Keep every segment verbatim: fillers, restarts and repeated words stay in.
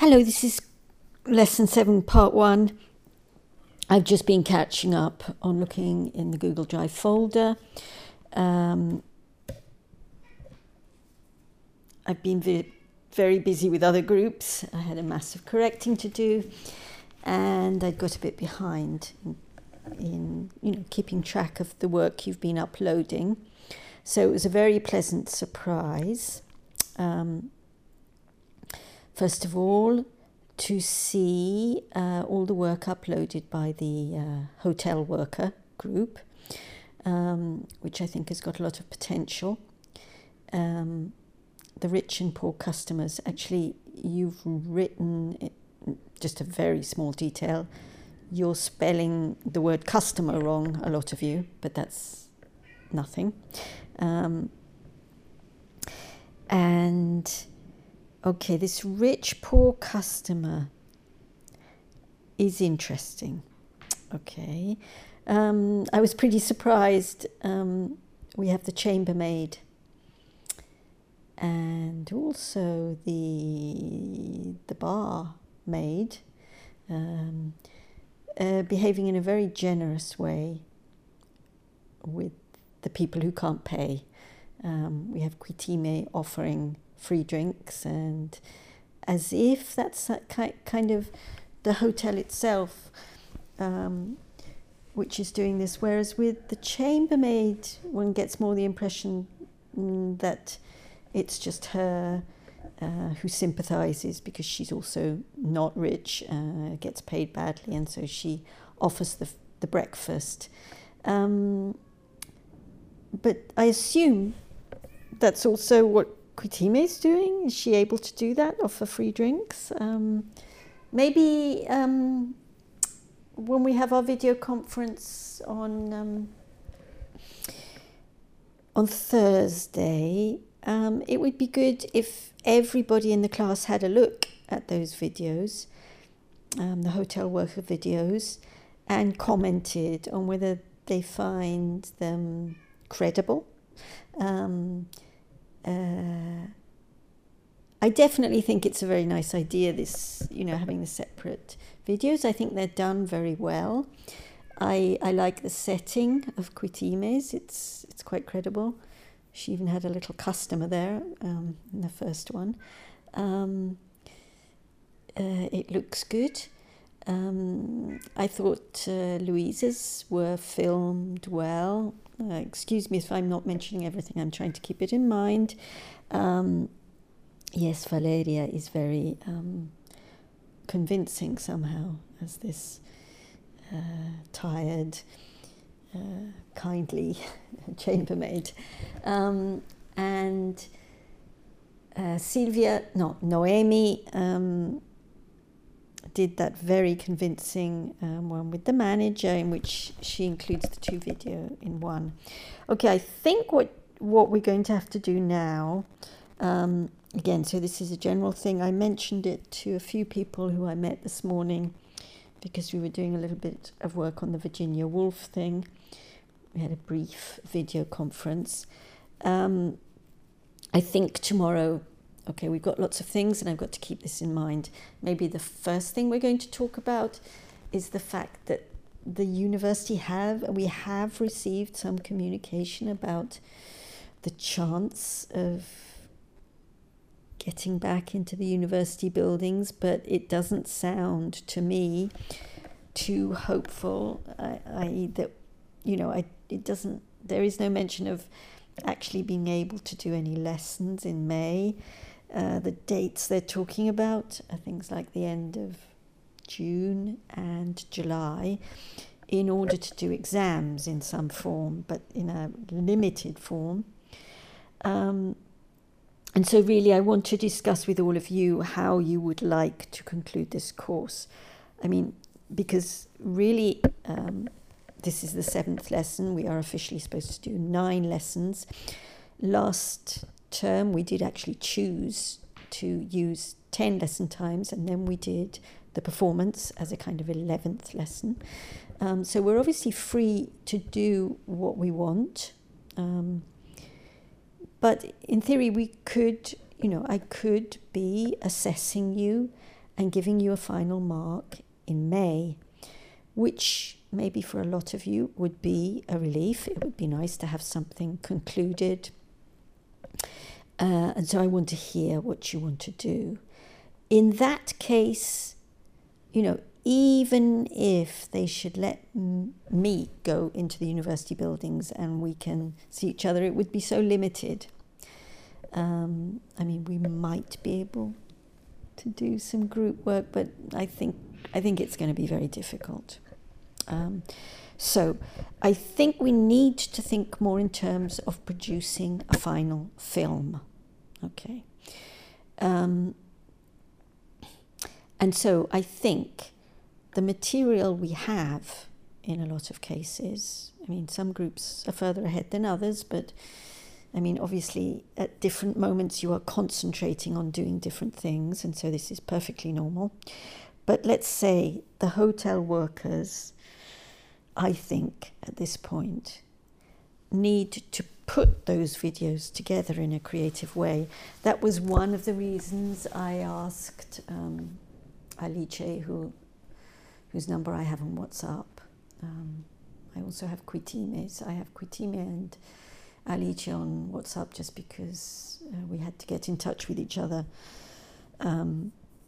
Hello, this is lesson seven, part one. I've just been catching up on looking in the Google Drive folder. Um, I've been very, very busy with other groups. I had a massive correcting to do, and I got a bit behind in, in you know keeping track of the work you've been uploading. So it was a very pleasant surprise. Um, First of all, to see uh, all the work uploaded by the uh, hotel worker group, um, which I think has got a lot of potential. Um, the rich and poor customers, actually, you've written it, just a very small detail. You're spelling the word customer wrong, a lot of you, but that's nothing. Um, and... Okay, this rich, poor customer is interesting. Okay. Um, I was pretty surprised. Um, we have the chambermaid and also the, the barmaid um, uh, behaving in a very generous way with the people who can't pay. Um, we have Quitime offering free drinks, and as if that's that kind of the hotel itself um, which is doing this, whereas with the chambermaid one gets more the impression mm, that it's just her uh, who sympathizes because she's also not rich, uh, gets paid badly, and so she offers the, the breakfast. Um, but I assume that's also what Quitime is doing. Is she able to do that, offer free drinks? Um, maybe um, when we have our video conference on um, on Thursday, um, it would be good if everybody in the class had a look at those videos, um, the hotel worker videos, and commented on whether they find them credible. Um, Uh, I definitely think it's a very nice idea, this, you know, having the separate videos. I think they're done very well. I I like the setting of Quitime's. It's it's quite credible. She even had a little customer there um, in the first one. Um, uh, it looks good. Um, I thought uh, Louise's were filmed well. Uh, excuse me if I'm not mentioning everything. I'm trying to keep it in mind. Um, yes, Valeria is very um, convincing somehow as this uh, tired, uh, kindly chambermaid. Um, and uh, Sylvia, no, Noemi, um, did that very convincing um, one with the manager, in which she includes the two video in one. Okay, I think what what we're going to have to do now, um, again, so this is a general thing. I mentioned it to a few people who I met this morning because we were doing a little bit of work on the Virginia Woolf thing. We had a brief video conference. Um, I think tomorrow, okay, we've got lots of things and I've got to keep this in mind. Maybe the first thing we're going to talk about is the fact that the university have, we have received some communication about the chance of getting back into the university buildings, but it doesn't sound to me too hopeful. I, I that, you know, I it doesn't, there is no mention of actually being able to do any lessons in May. Uh, the dates they're talking about are things like the end of June and July, in order to do exams in some form, but in a limited form. Um, and so really I want to discuss with all of you how you would like to conclude this course. I mean, because really um, this is the seventh lesson. We are officially supposed to do nine lessons. Last term we did actually choose to use ten lesson times, and then we did the performance as a kind of eleventh lesson. Um, so we're obviously free to do what we want. Um, but in theory we could, you know, I could be assessing you and giving you a final mark in May, which maybe for a lot of you would be a relief. It would be nice to have something concluded. Uh, and so I want to hear what you want to do. In that case, you know, even if they should let m- me go into the university buildings and we can see each other, it would be so limited. Um, I mean, we might be able to do some group work, but I think I think it's going to be very difficult. Um, so I think we need to think more in terms of producing a final film. Okay. Um, and so I think the material we have in a lot of cases, I mean, some groups are further ahead than others, but I mean, obviously at different moments you are concentrating on doing different things, and so this is perfectly normal. But let's say the hotel workers, I think at this point, need to put those videos together in a creative way. That was one of the reasons I asked um, Alice, who, whose number I have on WhatsApp. Um, I also have Quitime's. I have Quitime and Alice on WhatsApp just because uh, we had to get in touch with each other. Um,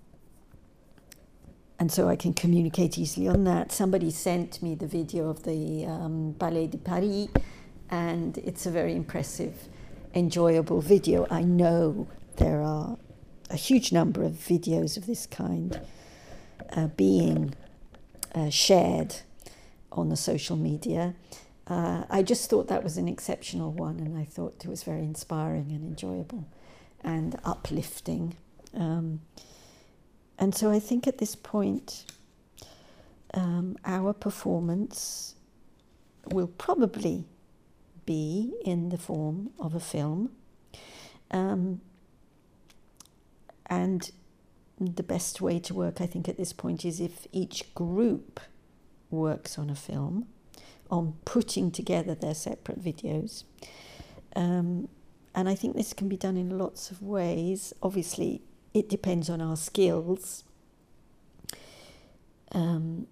and so I can communicate easily on that. Somebody sent me the video of the um, Ballet de Paris, and it's a very impressive, enjoyable video. I know there are a huge number of videos of this kind uh, being uh, shared on the social media. Uh, I just thought that was an exceptional one, and I thought it was very inspiring and enjoyable and uplifting. Um, and so I think at this point, um, our performance will probably be in the form of a film. Um, and the best way to work, I think, at this point is if each group works on a film, on putting together their separate videos. Um, and I think this can be done in lots of ways. Obviously, it depends on our skills. Um,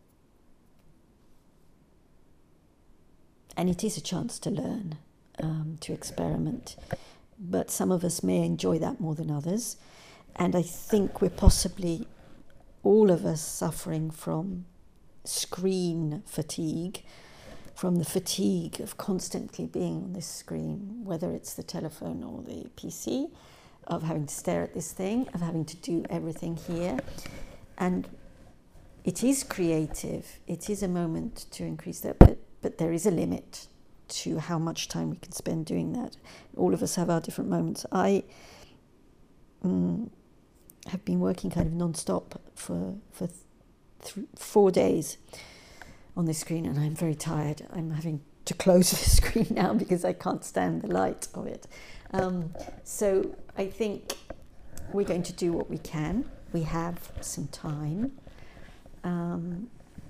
and it is a chance to learn, um, to experiment. But some of us may enjoy that more than others. And I think we're possibly, all of us, suffering from screen fatigue, from the fatigue of constantly being on this screen, whether it's the telephone or the P C, of having to stare at this thing, of having to do everything here. And it is creative. It is a moment to increase that, but, but there is a limit to how much time we can spend doing that. All of us have our different moments. I mm, have been working kind of non-stop for, for th- four days on this screen, and I'm very tired. I'm having to close the screen now because I can't stand the light of it. Um, so I think we're going to do what we can. We have some time. Um,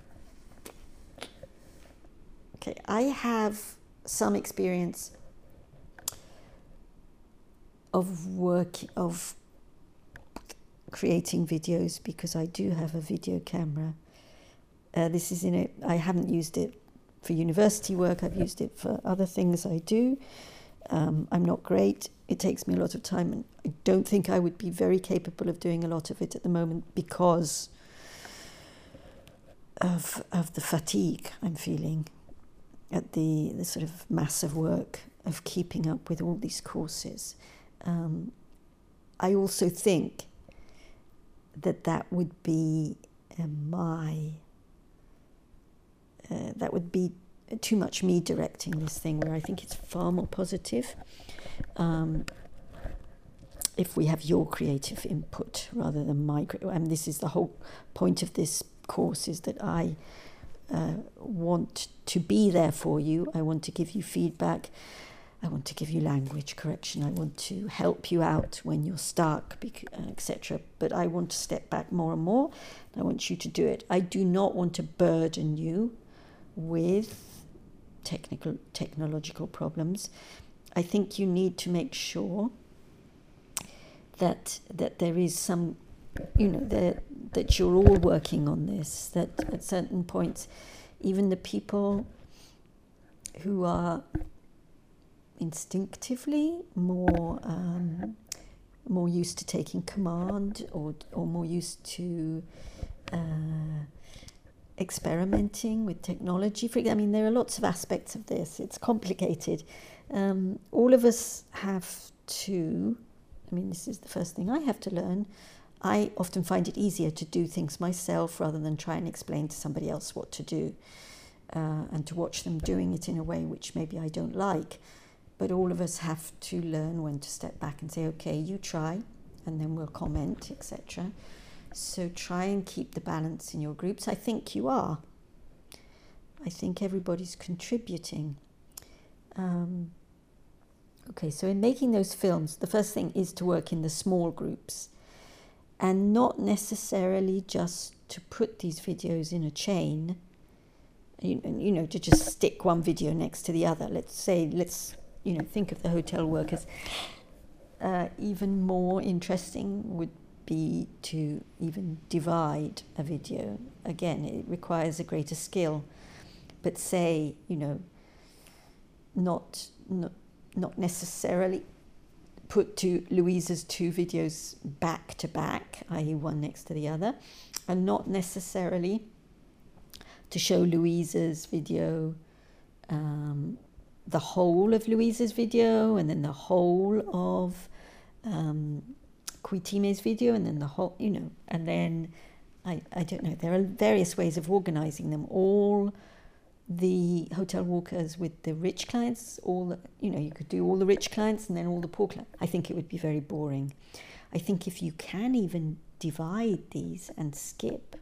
okay, I have some experience of work, of creating videos, because I do have a video camera. Uh, this is in it. I haven't used it for university work. I've used it for other things I do. Um, I'm not great. It takes me a lot of time, and I don't think I would be very capable of doing a lot of it at the moment because of of the fatigue I'm feeling at the, the sort of massive work of keeping up with all these courses. Um, I also think that that would be uh, my... Uh, that would be too much me directing this thing, where I think it's far more positive um, if we have your creative input rather than my. And this is the whole point of this course, is that I uh, want to be there for you. I want to give you feedback. I want to give you language correction. I want to help you out when you're stuck, et cetera. But I want to step back more and more. I want you to do it. I do not want to burden you with technical technological problems. I think you need to make sure that that there is some you know, that, that you're all working on this, that at certain points, even the people who are instinctively more um, more used to taking command, or or more used to uh, experimenting with technology. For I mean, there are lots of aspects of this. It's complicated. Um, all of us have to. I mean, this is the first thing I have to learn. I often find it easier to do things myself rather than try and explain to somebody else what to do, uh, and to watch them doing it in a way which maybe I don't like. But all of us have to learn when to step back and say, okay, you try, and then we'll comment, et cetera. So try and keep the balance in your groups. I think you are. I think everybody's contributing. Um, okay, so in making those films, the first thing is to work in the small groups, and not necessarily just to put these videos in a chain, you, you know, to just stick one video next to the other. Let's say, let's, you know, think of the hotel workers. Uh, even more interesting would be to even divide a video. Again, it requires a greater skill, but say, you know, not not, not necessarily put to Louisa's two videos back to back, that is one next to the other, and not necessarily to show Louisa's video, um, the whole of Louisa's video, and then the whole of um, Kuitime's video, and then the whole, you know, and then, I, I don't know, there are various ways of organizing them. All the hotel workers with the rich clients, all the, you know, you could do all the rich clients and then all the poor clients. I think it would be very boring. I think if you can even divide these and skip,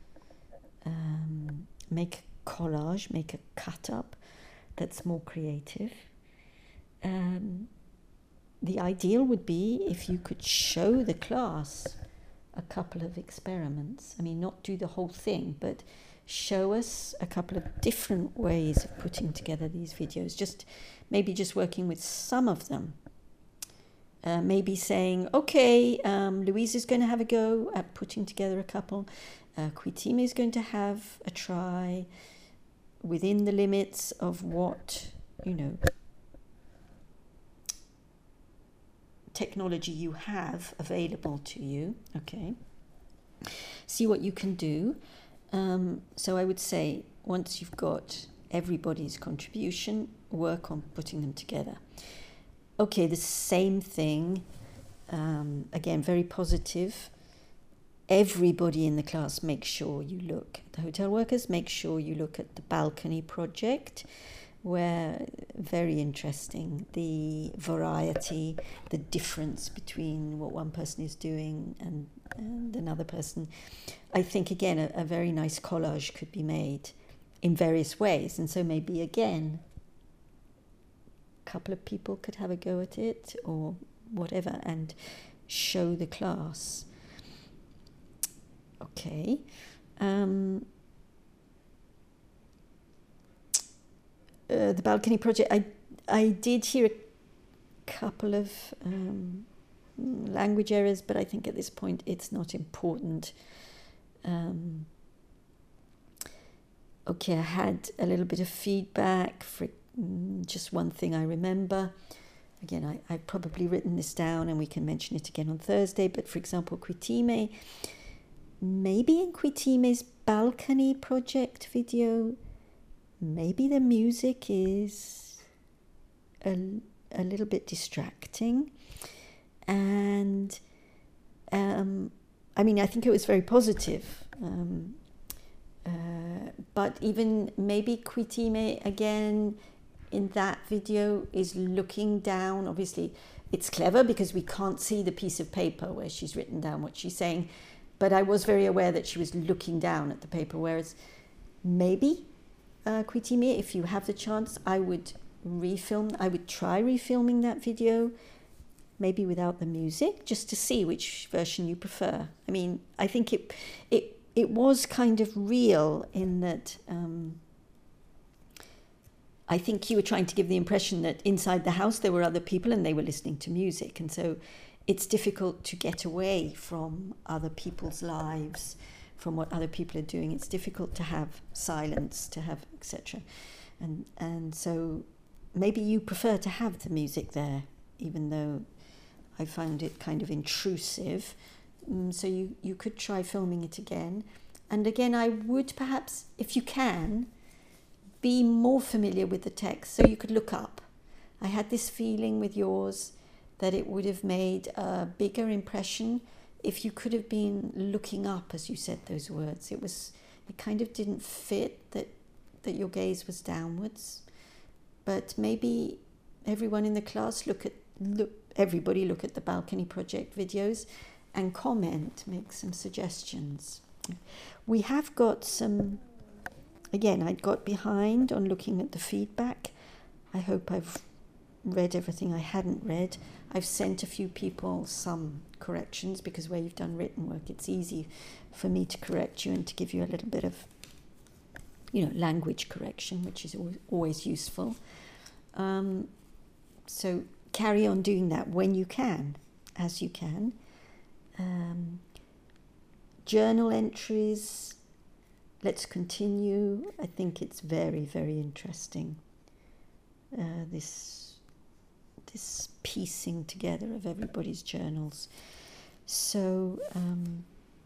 um, make a collage, make a cut up that's more creative. Um, the ideal would be if you could show the class a couple of experiments. I mean, not do the whole thing, but show us a couple of different ways of putting together these videos. Just maybe just working with some of them. Uh, maybe saying, okay, um, Louise is going to have a go at putting together a couple. Uh, Kuitime is going to have a try within the limits of what, you know, technology you have available to you. Okay. See what you can do. Um, so I would say, once you've got everybody's contribution, work on putting them together. Okay, the same thing, um, again, very positive. Everybody in the class, make sure you look at the hotel workers, make sure you look at the balcony project, where, very interesting, the variety, the difference between what one person is doing and, and another person. I think, again, a, a very nice collage could be made in various ways. And so maybe, again, a couple of people could have a go at it or whatever and show the class. Okay. Um, uh, the balcony project, I, I did hear a couple of um, language errors, but I think at this point it's not important. Um, okay, I had a little bit of feedback for mm, just one thing I remember. Again, I, I've probably written this down and we can mention it again on Thursday, but for example, Kuitime, maybe in Kuitime's balcony project video, maybe the music is a, a little bit distracting. And um, I mean, I think it was very positive. Um, uh, but even maybe Kuitime, again, in that video is looking down. Obviously, it's clever because we can't see the piece of paper where she's written down what she's saying. But I was very aware that she was looking down at the paper, whereas maybe, uh, Kuitime, if you have the chance, I would refilm, I would try refilming that video, maybe without the music, just to see which version you prefer. I mean, I think it it it was kind of real in that um, I think you were trying to give the impression that inside the house there were other people and they were listening to music. And so it's difficult to get away from other people's lives, from what other people are doing. It's difficult to have silence, to have et cetera. And and so maybe you prefer to have the music there, even though I found it kind of intrusive. Um, so you, you could try filming it again. And again, I would perhaps, if you can, be more familiar with the text so you could look up. I had this feeling with yours that it would have made a bigger impression if you could have been looking up as you said those words. It was, it kind of didn't fit that, that your gaze was downwards. But maybe everyone in the class look at, look, everybody look at the Balcony Project videos and comment, make some suggestions. We have got some, again, I got behind on looking at the feedback. I hope I've read everything I hadn't read. I've sent a few people some corrections because where you've done written work, it's easy for me to correct you and to give you a little bit of, you know, language correction, which is always useful. Um, so carry on doing that when you can, as you can. Um, journal entries, let's continue. I think it's very, very interesting, uh, this, this piecing together of everybody's journals. So, um,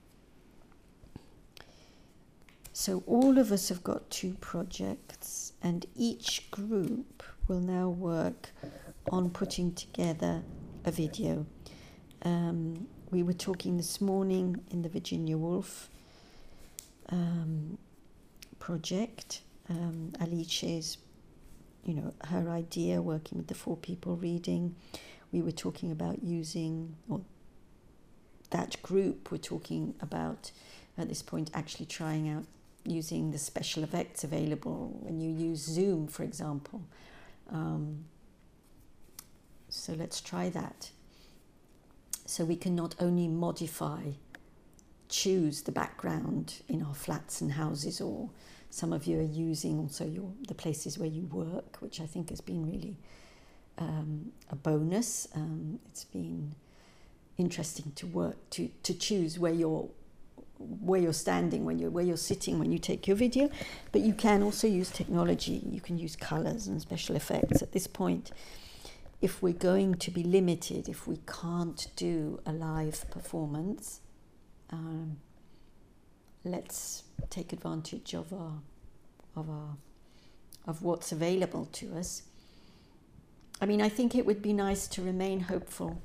so all of us have got two projects, and each group will now work on putting together a video. Um, we were talking this morning in the Virginia Woolf um, project. Um, Alice's, you know, her idea working with the four people reading. We were talking about using, or that group were talking about at this point actually trying out using the special effects available when you use Zoom, for example. Um, so let's try that. So we can not only modify, choose the background in our flats and houses, or some of you are using also your the places where you work, which I think has been really um, a bonus. Um, it's been interesting to work to to choose where you're where you're standing, when you're where you're sitting when you take your video. But you can also use technology. You can use colors and special effects at this point. If we're going to be limited, if we can't do a live performance, um, let's take advantage of our, of our, of what's available to us. I mean, I think it would be nice to remain hopeful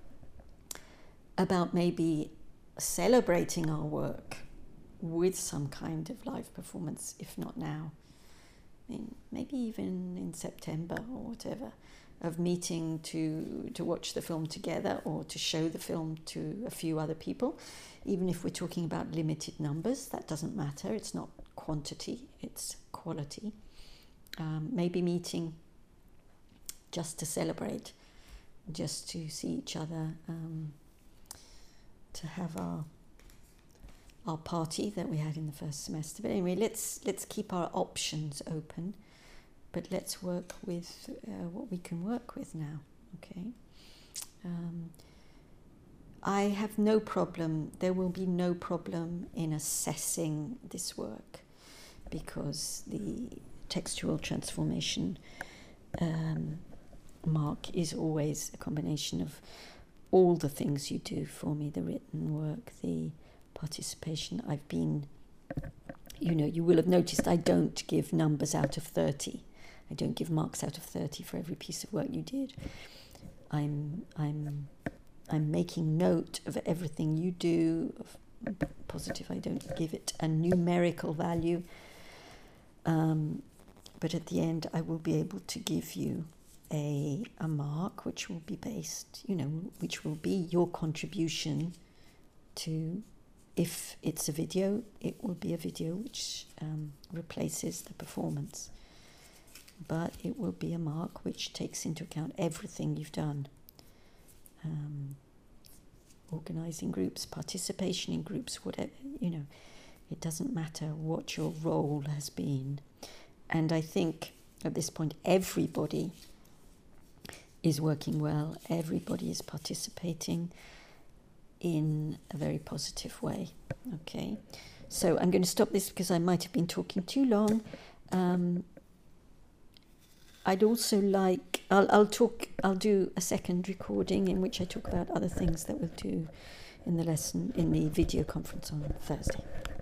about maybe celebrating our work with some kind of live performance, if not now. I mean, maybe even in September or whatever, of meeting to to watch the film together or to show the film to a few other people. Even if we're talking about limited numbers, that doesn't matter. It's not quantity, it's quality. Um, maybe meeting just to celebrate, just to see each other, um, to have our our party that we had in the first semester. But anyway, let's let's keep our options open. But let's work with uh, what we can work with now, okay? Um, I have no problem, there will be no problem in assessing this work, because the textual transformation um, mark is always a combination of all the things you do for me, the written work, the participation. I've been, you know, you will have noticed I don't give numbers out of thirty. I don't give marks out of thirty for every piece of work you did. I'm I'm I'm making note of everything you do, of positive. I don't give it a numerical value. Um, but at the end, I will be able to give you a a mark, which will be based, you know, which will be your contribution to. If it's a video, it will be a video which um, replaces the performance. But it will be a mark which takes into account everything you've done. Um, organising groups, participation in groups, whatever, you know, it doesn't matter what your role has been. And I think at this point, everybody is working well. Everybody is participating in a very positive way. Okay, so I'm going to stop this because I might have been talking too long. Um, I'd also like, I'll, I'll talk, I'll do a second recording in which I talk about other things that we'll do in the lesson, in the video conference on Thursday.